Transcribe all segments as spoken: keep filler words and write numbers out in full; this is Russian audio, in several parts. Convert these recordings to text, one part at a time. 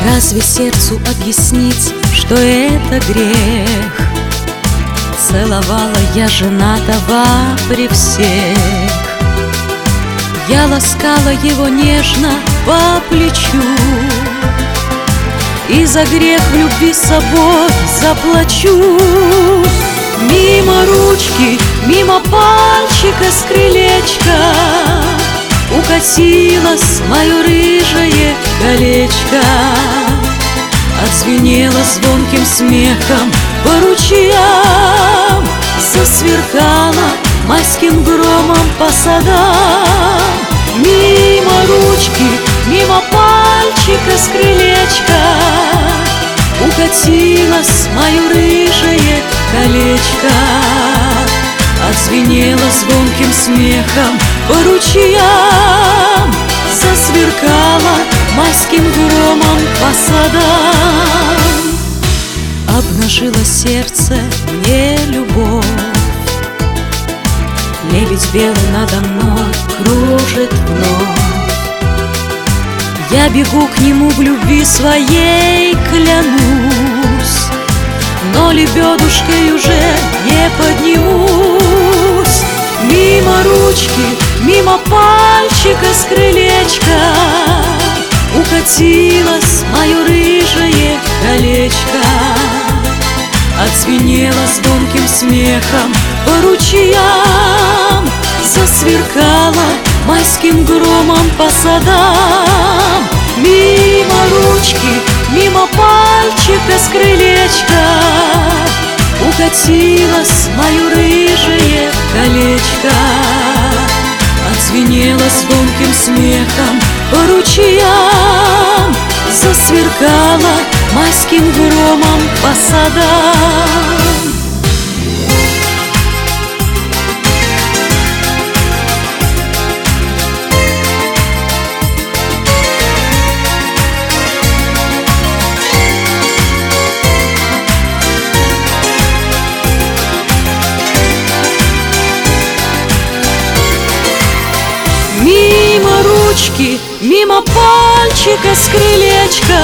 Разве сердцу объяснить, что это грех? Целовала я женатого при всех. Я ласкала его нежно по плечу, и за грех в любви с собой заплачу. Мимо ручки, мимо пальчика с крылечка укатилось мое рыжее колечко. Отзвенело звонким смехом по ручьям, засверкало майским громом по садам. Мимо ручки, мимо пальчика с крылечка укатилось мое рыжее колечко. Отзвенело звонким смехом по ручьям, засверкало майским громом по садам. Обнажило сердце мне любовь, лебедь белый надо мной кружит вновь. Я бегу к нему в любви своей, клянусь, но лебедушкой уже не поднимусь. Мимо ручки, мимо пальчика с крылечка укатилось мое рыжее колечко. Отзвенело звонким смехом по ручьям, засверкало майским громом по садам. Мимо ручки, мимо пальчика с крылечка укатилось мое рыжее колечко. Отзвенело звонким смехом по ручьям, засверкало майским громом по садам. Мимо ручки, мимо пальчика с крылечка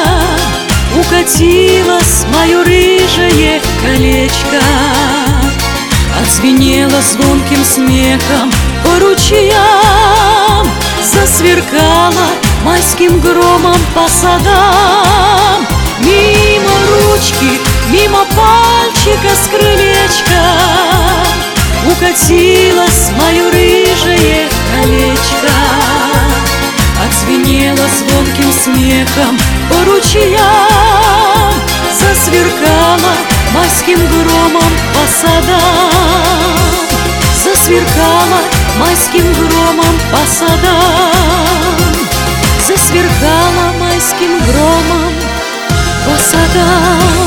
укатилось мое рыжее колечко. Отзвенело звонким смехом по ручьям, засверкало майским громом по садам. Мимо ручки, мимо пальчика с крылечка укатилось мое рыжее колечко. Отзвенело звонким смехом по ручьям, засверкало майским громом по садам. Засверкало майским громом по садам. Засверкало майским громом по садам.